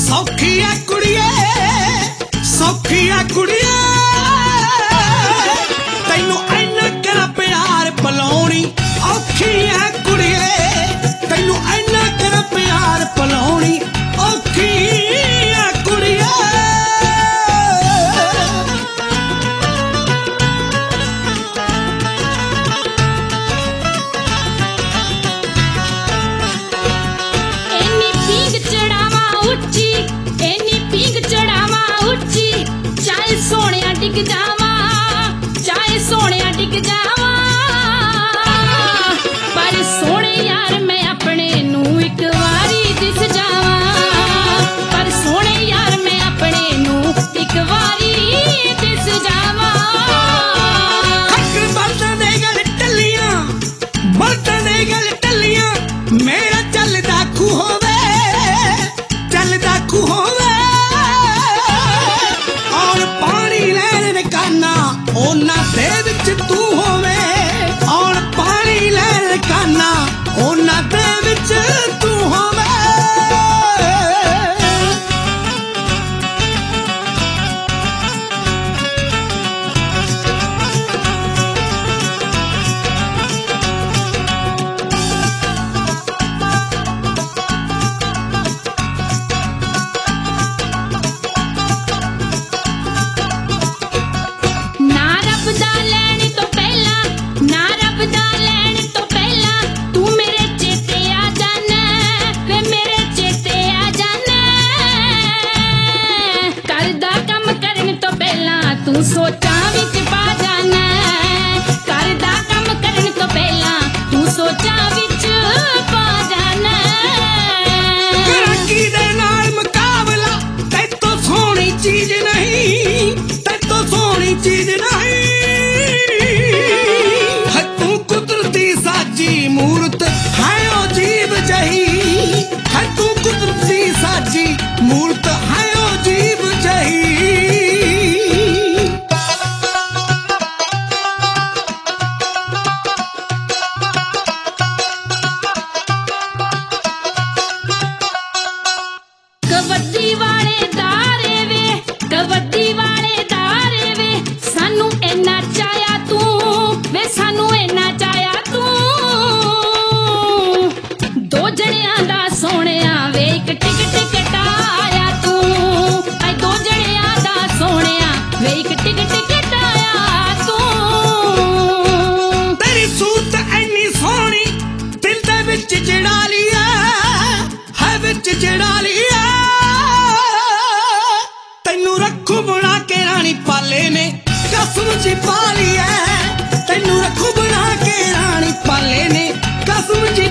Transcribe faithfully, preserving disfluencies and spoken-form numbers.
सौखी है कुड़िए सौखी है कुड़िए तैनू इन्ना कर प्यार पलाउणी औखी है कुड़िए तैनू इन्ना कर प्यार पलाउणी औखी है कुड़िए एनी पींग चढ़ावा उच्ची एनी पींग चढ़ावा उच्ची चाहे सोनिया डिग जावा चाहे सोनिया डिग जावा पर सोने यार मैं अपने नू एक वारी दिस जावा पर सोने यार मैं अपने नू एक वारी दिस जावा हक बलदा दे गल टल्लियां बलदा दे गल टल्लियां मेरा चलदा खू होवे चलदा खू होवे और पानी लैण काना ओना दे विच तू होवे और पानी लैण काना ओना दे विच तू होवे ना रब दा लैण तो पहला ना रब दा लैण तो पहला तू मेरे चेते आ जाना वे मेरे चेते आ जाना करदा कम करन तो पहला तू सोचा विच पा जाना करदा कम करन तो पहला तू सोचा विच पा जाना कराकी दे नाल मुकाबला तैतों सोहनी चीज नहीं तैतों सोहनी चीज नहीं है तू कुदरती साजी मूरत है ओ जीव जही है तू कुदरती साजी मूरत है ओ जीव जही कबड्डी वाले दारे वे कबड्डी वाले दारे वे सानू इन्ना चाया तू वे सानू इन्ना चाया तू दो जणियां दा सोहणिया वे एक टिकट कटाया तू ऐ दो जणियां दा सोहणिया वे एक टिकट कटाया तू तेरी सूरत ऐनी सोहनी दिल दे विच जड़ा लिया है विच जड़ा लिया तैनू रखू बना के रानी पाले ने कसम जी पा ली है तैनू रखू बना के रानी पाले ने कसम जी